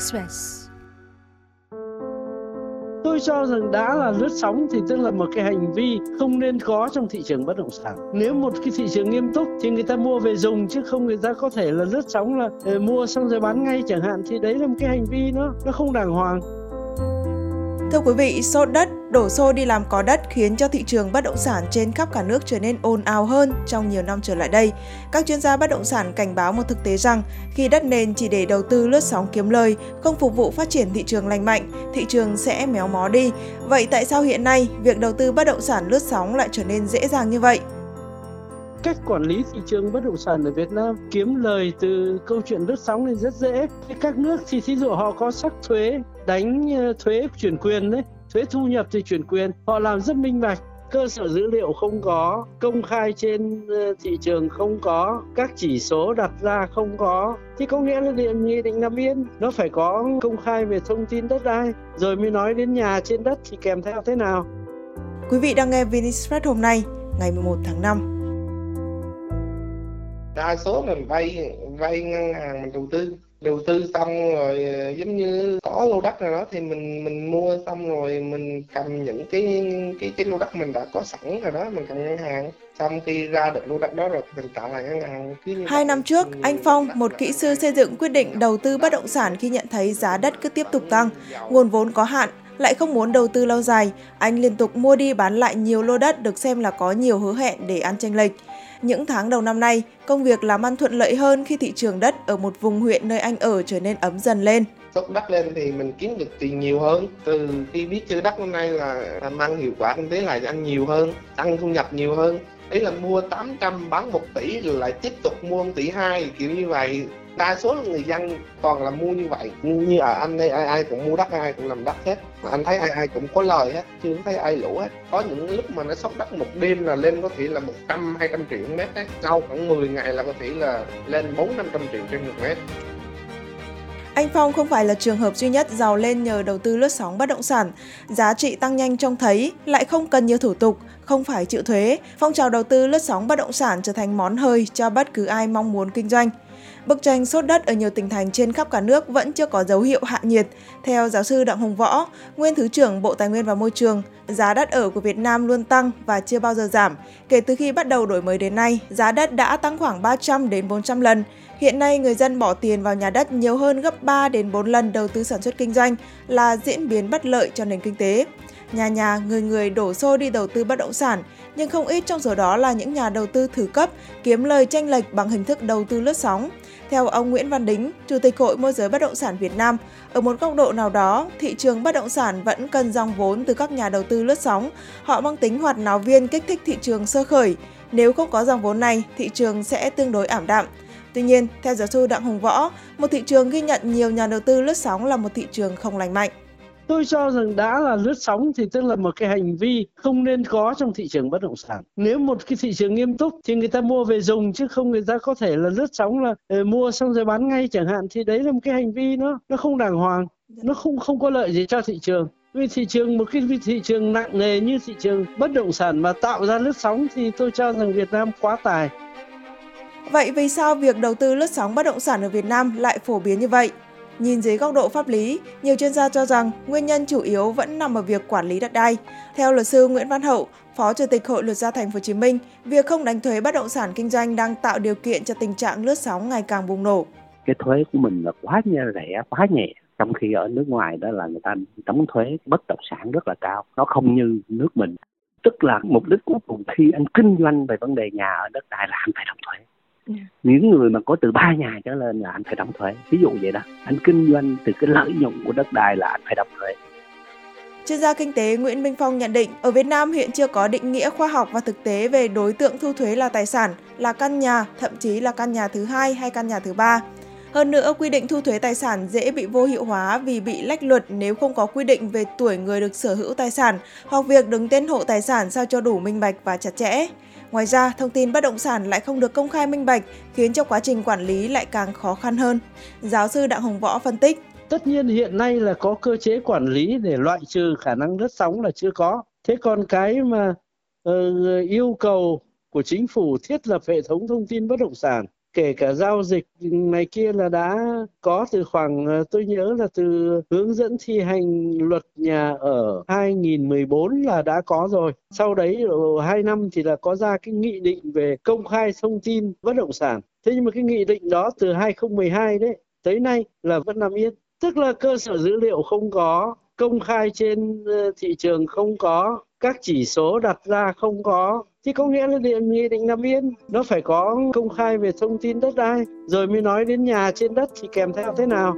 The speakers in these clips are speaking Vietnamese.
Express. Tôi cho rằng đã là lướt sóng thì tức là một cái hành vi không nên có trong thị trường bất động sản. Nếu một cái thị trường nghiêm túc thì người ta mua về dùng, chứ không người ta có thể là lướt sóng là mua xong rồi bán ngay chẳng hạn, thì đấy là một cái hành vi nó không đàng hoàng. Thưa quý vị, sốt đất, đổ xô đi làm có đất khiến cho thị trường bất động sản trên khắp cả nước trở nên ồn ào hơn trong nhiều năm trở lại đây. Các chuyên gia bất động sản cảnh báo một thực tế rằng khi đất nền chỉ để đầu tư lướt sóng kiếm lời, không phục vụ phát triển thị trường lành mạnh, thị trường sẽ méo mó đi. Vậy tại sao hiện nay việc đầu tư bất động sản lướt sóng lại trở nên dễ dàng như vậy? Cách quản lý thị trường bất động sản ở Việt Nam kiếm lời từ câu chuyện lướt sóng này rất dễ. Các nước thì thí dụ họ có sắc thuế, đánh thuế chuyển quyền đấy, thuế thu nhập thì chuyển quyền, họ làm rất minh bạch. Cơ sở dữ liệu không có, công khai trên thị trường không có, các chỉ số đặt ra không có. Thì có nghĩa là Nghị định 5 Yên nó phải có công khai về thông tin đất đai, rồi mới nói đến nhà trên đất thì kèm theo thế nào. Quý vị đang nghe VnExpress hôm nay, ngày 11 tháng 5. Đa số mình vay ngân hàng, mình đầu tư xong rồi giống như có lô đất nào đó thì mình mua xong rồi mình cầm những cái lô đất mình đã có sẵn rồi đó, mình cầm ngân hàng, xong khi ra được lô đất đó rồi mình trả lại ngân hàng. 2 năm trước, anh Phong, một kỹ sư xây dựng, quyết định đầu tư bất động sản khi nhận thấy giá đất cứ tiếp tục tăng, nguồn vốn có hạn, lại không muốn đầu tư lâu dài. Anh liên tục mua đi bán lại nhiều lô đất được xem là có nhiều hứa hẹn để ăn chênh lệch. Những tháng đầu năm nay, công việc làm ăn thuận lợi hơn khi thị trường đất ở một vùng huyện nơi anh ở trở nên ấm dần lên. Sốt đất lên thì mình kiếm được tiền nhiều hơn. Từ khi biết chơi đất hôm nay là làm ăn hiệu quả kinh tế lại ăn nhiều hơn, tăng thu nhập nhiều hơn. Đấy là mua 800 bán 1 tỷ rồi lại tiếp tục mua 1,2 tỷ, kiểu như vậy. Đa số là người dân toàn là mua như vậy. Như ở anh đây ai cũng mua đất, ai cũng làm đất hết. Mà anh thấy ai cũng có lời hết, chưa thấy ai lỗ hết. Có những lúc mà nó sốt đất một đêm là lên có thể là 100-200 triệu mét đấy. Sau khoảng 10 ngày là có thể là lên 400-500 triệu trên 1 mét. Anh Phong không phải là trường hợp duy nhất giàu lên nhờ đầu tư lướt sóng bất động sản. Giá trị tăng nhanh trông thấy, lại không cần nhiều thủ tục, không phải chịu thuế. Phong trào đầu tư lướt sóng bất động sản trở thành món hời cho bất cứ ai mong muốn kinh doanh. Bức tranh sốt đất ở nhiều tỉnh thành trên khắp cả nước vẫn chưa có dấu hiệu hạ nhiệt. Theo giáo sư Đặng Hùng Võ, nguyên Thứ trưởng Bộ Tài nguyên và Môi trường, giá đất ở của Việt Nam luôn tăng và chưa bao giờ giảm. Kể từ khi bắt đầu đổi mới đến nay, giá đất đã tăng khoảng 300 đến 400 lần. Hiện nay, người dân bỏ tiền vào nhà đất nhiều hơn gấp 3 đến 4 lần đầu tư sản xuất kinh doanh là diễn biến bất lợi cho nền kinh tế. Nhà người đổ xô đi đầu tư bất động sản, nhưng không ít trong số đó là những nhà đầu tư thứ cấp kiếm lời chênh lệch bằng hình thức đầu tư lướt sóng. Theo ông Nguyễn Văn Đính, Chủ tịch Hội Môi giới Bất động sản Việt Nam, ở một góc độ nào đó, thị trường bất động sản vẫn cần dòng vốn từ các nhà đầu tư lướt sóng. Họ mang tính hoạt náo viên kích thích thị trường sơ khởi. Nếu không có dòng vốn này, thị trường sẽ tương đối ảm đạm. Tuy nhiên, theo giáo sư Đặng Hùng Võ, một thị trường ghi nhận nhiều nhà đầu tư lướt sóng là một thị trường không lành mạnh. Tôi cho rằng đã là lướt sóng thì tức là một cái hành vi không nên có trong thị trường bất động sản. Nếu một cái thị trường nghiêm túc thì người ta mua về dùng, chứ không người ta có thể là lướt sóng là mua xong rồi bán ngay chẳng hạn, thì đấy là một cái hành vi nó không đàng hoàng, nó không có lợi gì cho thị trường. Vì một cái thị trường nặng nề như thị trường bất động sản mà tạo ra lướt sóng thì tôi cho rằng Việt Nam quá tài. Vậy vì sao việc đầu tư lướt sóng bất động sản ở Việt Nam lại phổ biến như vậy? Nhìn dưới góc độ pháp lý, nhiều chuyên gia cho rằng nguyên nhân chủ yếu vẫn nằm ở việc quản lý đất đai. Theo luật sư Nguyễn Văn Hậu, Phó Chủ tịch Hội Luật gia Thành phố Hồ Chí Minh, việc không đánh thuế bất động sản kinh doanh đang tạo điều kiện cho tình trạng lướt sóng ngày càng bùng nổ. Cái thuế của mình là quá rẻ, quá nhẹ. Trong khi ở nước ngoài đó là người ta đóng thuế bất động sản rất là cao. Nó không như nước mình. Tức là mục đích cuối cùng khi anh kinh doanh về vấn đề nhà ở đất đai là anh phải đóng thuế. Những người mà có từ 3 nhà trở lên là anh phải đóng thuế. Ví dụ vậy đó, anh kinh doanh từ cái lợi nhuận của đất đai là anh phải đóng thuế. Chuyên gia kinh tế Nguyễn Minh Phong nhận định, ở Việt Nam hiện chưa có định nghĩa khoa học và thực tế về đối tượng thu thuế là tài sản, là căn nhà, thậm chí là căn nhà thứ 2 hay căn nhà thứ 3. Hơn nữa, quy định thu thuế tài sản dễ bị vô hiệu hóa vì bị lách luật nếu không có quy định về tuổi người được sở hữu tài sản hoặc việc đứng tên hộ tài sản sao cho đủ minh bạch và chặt chẽ. Ngoài ra, thông tin bất động sản lại không được công khai minh bạch, khiến cho quá trình quản lý lại càng khó khăn hơn. Giáo sư Đặng Hùng Võ phân tích. Tất nhiên hiện nay là có cơ chế quản lý để loại trừ khả năng lướt sóng là chưa có. Thế còn cái mà yêu cầu của chính phủ thiết lập hệ thống thông tin bất động sản kể cả giao dịch này kia là đã có từ khoảng, tôi nhớ là từ hướng dẫn thi hành luật nhà ở 2014 là đã có rồi. Sau đấy 2 năm thì là có ra cái nghị định về công khai thông tin bất động sản. Thế nhưng mà cái nghị định đó từ 2012 đấy tới nay là vẫn nằm yên. Tức là cơ sở dữ liệu không có, công khai trên thị trường không có, các chỉ số đặt ra không có. Thì có nghĩa là nghị định nằm yên, nó phải có công khai về thông tin đất đai, rồi mới nói đến nhà trên đất thì kèm theo thế nào.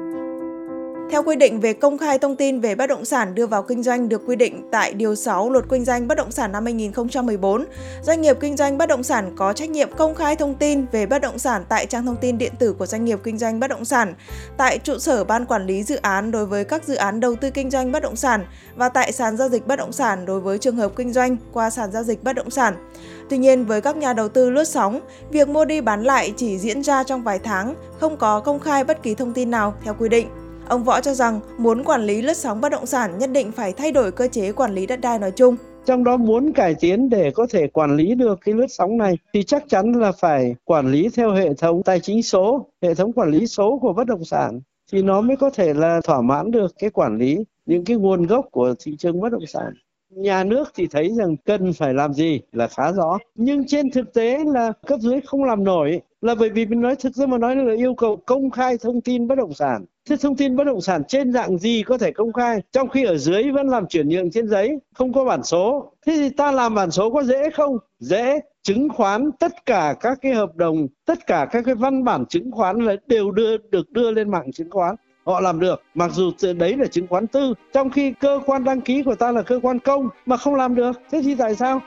Theo quy định về công khai thông tin về bất động sản đưa vào kinh doanh được quy định tại Điều 6 Luật Kinh doanh Bất động sản năm 2014, doanh nghiệp kinh doanh bất động sản có trách nhiệm công khai thông tin về bất động sản tại trang thông tin điện tử của doanh nghiệp kinh doanh bất động sản, tại trụ sở ban quản lý dự án đối với các dự án đầu tư kinh doanh bất động sản và tại sàn giao dịch bất động sản đối với trường hợp kinh doanh qua sàn giao dịch bất động sản. Tuy nhiên, với các nhà đầu tư lướt sóng, việc mua đi bán lại chỉ diễn ra trong vài tháng, không có công khai bất kỳ thông tin nào theo quy định. Ông Võ cho rằng muốn quản lý lướt sóng bất động sản nhất định phải thay đổi cơ chế quản lý đất đai nói chung. Trong đó muốn cải tiến để có thể quản lý được cái lướt sóng này thì chắc chắn là phải quản lý theo hệ thống tài chính số, hệ thống quản lý số của bất động sản thì nó mới có thể là thỏa mãn được cái quản lý những cái nguồn gốc của thị trường bất động sản. Nhà nước thì thấy rằng cần phải làm gì là khá rõ, nhưng trên thực tế là cấp dưới không làm nổi, là bởi vì mình nói thực ra mà nói là yêu cầu công khai thông tin bất động sản. Thế thông tin bất động sản trên dạng gì có thể công khai, trong khi ở dưới vẫn làm chuyển nhượng trên giấy, không có bản số. Thế thì ta làm bản số có dễ không? Dễ. Chứng khoán, tất cả các cái hợp đồng, tất cả các cái văn bản chứng khoán là đều được đưa lên mạng chứng khoán. Họ làm được, mặc dù đấy là chứng khoán tư, trong khi cơ quan đăng ký của ta là cơ quan công mà không làm được. Thế thì tại sao?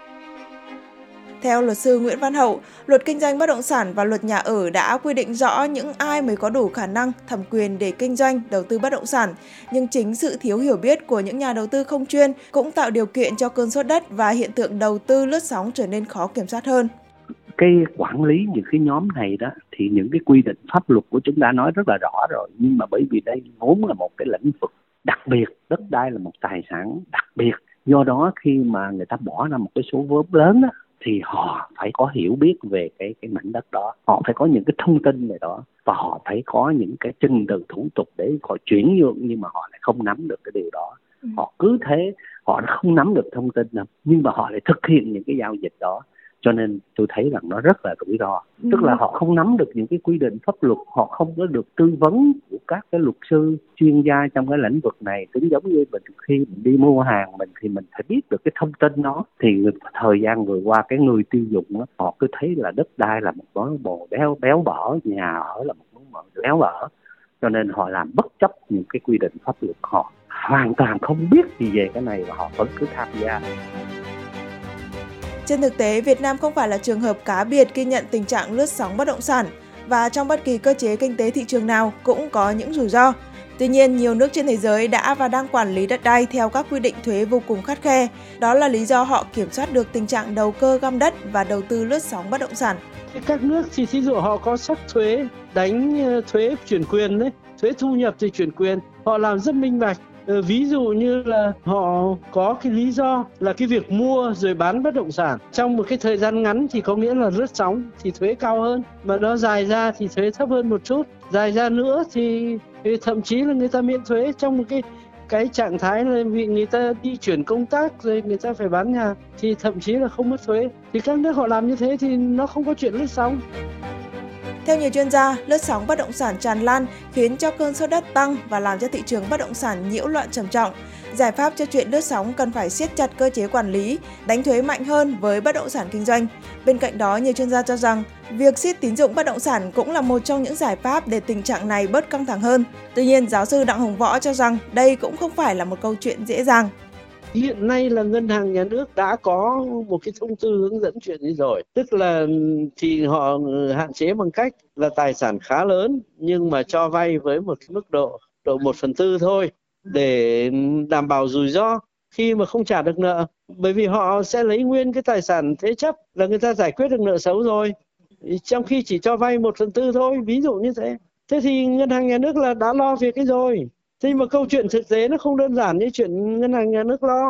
Theo luật sư Nguyễn Văn Hậu, Luật Kinh doanh Bất động sản và Luật Nhà ở đã quy định rõ những ai mới có đủ khả năng, thẩm quyền để kinh doanh, đầu tư bất động sản. Nhưng chính sự thiếu hiểu biết của những nhà đầu tư không chuyên cũng tạo điều kiện cho cơn sốt đất và hiện tượng đầu tư lướt sóng trở nên khó kiểm soát hơn. Cái quản lý những cái nhóm này đó thì những cái quy định pháp luật của chúng ta nói rất là rõ rồi, nhưng mà bởi vì đây vốn là một cái lĩnh vực đặc biệt, đất đai là một tài sản đặc biệt, do đó khi mà người ta bỏ ra một cái số vốn lớn đó, thì họ phải có hiểu biết về cái mảnh đất đó, họ phải có những cái thông tin về đó và họ phải có những cái trình tự thủ tục để họ chuyển nhượng, nhưng mà họ lại không nắm được cái điều đó. Họ cứ thế, họ không nắm được thông tin đâu, nhưng mà họ lại thực hiện những cái giao dịch đó. Cho nên tôi thấy rằng nó rất là rủi ro. Tức là họ không nắm được những cái quy định pháp luật, họ không có được tư vấn của các cái luật sư chuyên gia trong cái lĩnh vực này. Cũng giống như mình khi mình đi mua hàng thì mình phải biết được cái thông tin đó. Thì thời gian vừa qua cái người tiêu dùng đó, họ cứ thấy là đất đai là một món đồ béo bở, nhà ở là một món đồ béo bở. Cho nên họ làm bất chấp những cái quy định pháp luật, họ hoàn toàn không biết gì về cái này và họ vẫn cứ tham gia. Trên thực tế, Việt Nam không phải là trường hợp cá biệt ghi nhận tình trạng lướt sóng bất động sản và trong bất kỳ cơ chế kinh tế thị trường nào cũng có những rủi ro. Tuy nhiên, nhiều nước trên thế giới đã và đang quản lý đất đai theo các quy định thuế vô cùng khắt khe. Đó là lý do họ kiểm soát được tình trạng đầu cơ găm đất và đầu tư lướt sóng bất động sản. Các nước thì thí dụ họ có sắc thuế, đánh thuế chuyển quyền đấy, thuế thu nhập thì chuyển quyền, họ làm rất minh bạch. Ví dụ như là họ có cái lý do là cái việc mua rồi bán bất động sản trong một cái thời gian ngắn thì có nghĩa là lướt sóng thì thuế cao hơn, mà nó dài ra thì thuế thấp hơn một chút, dài ra nữa thì thậm chí là người ta miễn thuế trong một cái trạng thái là vì người ta đi chuyển công tác rồi người ta phải bán nhà thì thậm chí là không mất thuế. Thì các nước họ làm như thế thì nó không có chuyện lướt sóng. Theo nhiều chuyên gia, lướt sóng bất động sản tràn lan khiến cho cơn sốt đất tăng và làm cho thị trường bất động sản nhiễu loạn trầm trọng. Giải pháp cho chuyện lướt sóng cần phải siết chặt cơ chế quản lý, đánh thuế mạnh hơn với bất động sản kinh doanh. Bên cạnh đó, nhiều chuyên gia cho rằng việc siết tín dụng bất động sản cũng là một trong những giải pháp để tình trạng này bớt căng thẳng hơn. Tuy nhiên, giáo sư Đặng Hồng Võ cho rằng đây cũng không phải là một câu chuyện dễ dàng. Hiện nay là Ngân hàng Nhà nước đã có một cái thông tư hướng dẫn chuyện này rồi. Tức là thì họ hạn chế bằng cách là tài sản khá lớn nhưng mà cho vay với một cái mức độ 1/4 thôi để đảm bảo rủi ro khi mà không trả được nợ. Bởi vì họ sẽ lấy nguyên cái tài sản thế chấp là người ta giải quyết được nợ xấu rồi. Trong khi chỉ cho vay 1/4 thôi, ví dụ như thế. Thế thì Ngân hàng Nhà nước là đã lo việc cái rồi. Thế nhưng mà câu chuyện thực tế nó không đơn giản như chuyện Ngân hàng Nhà nước lo.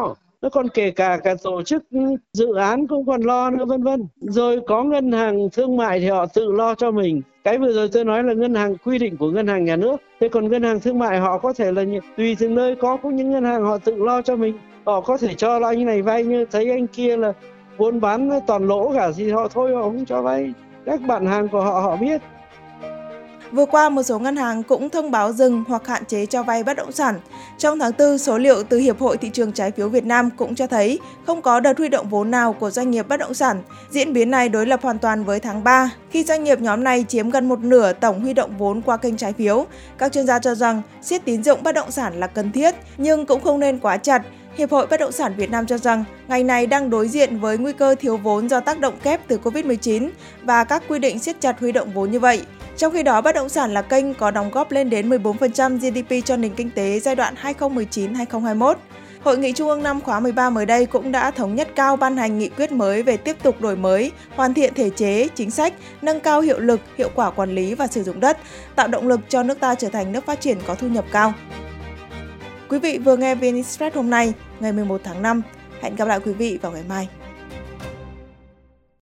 nó còn kể cả tổ chức dự án cũng còn lo nữa, vân vân. Rồi có ngân hàng thương mại thì họ tự lo cho mình. Cái vừa rồi tôi nói là ngân hàng quy định của ngân hàng nhà nước. Thế còn ngân hàng thương mại họ có thể là tùy từng nơi, có những ngân hàng họ tự lo cho mình. Họ có thể cho là anh này vay, như thấy anh kia là buôn bán toàn lỗ cả thì họ thôi, họ không cho vay. Các bạn hàng của họ biết. Vừa qua, một số ngân hàng cũng thông báo dừng hoặc hạn chế cho vay bất động sản. Trong tháng 4, số liệu từ Hiệp hội Thị trường Trái phiếu Việt Nam cũng cho thấy không có đợt huy động vốn nào của doanh nghiệp bất động sản. Diễn biến này đối lập hoàn toàn với tháng 3, khi doanh nghiệp nhóm này chiếm gần một nửa tổng huy động vốn qua kênh trái phiếu. Các chuyên gia cho rằng siết tín dụng bất động sản là cần thiết, nhưng cũng không nên quá chặt. Hiệp hội Bất động sản Việt Nam cho rằng ngành này đang đối diện với nguy cơ thiếu vốn do tác động kép từ Covid-19 và các quy định siết chặt huy động vốn như vậy. Trong khi đó, bất động sản là kênh có đóng góp lên đến 14% GDP cho nền kinh tế giai đoạn 2019-2021. Hội nghị Trung ương 5 khóa 13 mới đây cũng đã thống nhất cao ban hành nghị quyết mới về tiếp tục đổi mới, hoàn thiện thể chế, chính sách, nâng cao hiệu lực, hiệu quả quản lý và sử dụng đất, tạo động lực cho nước ta trở thành nước phát triển có thu nhập cao. Quý vị vừa nghe VN Express hôm nay, ngày 11 tháng 5. Hẹn gặp lại quý vị vào ngày mai.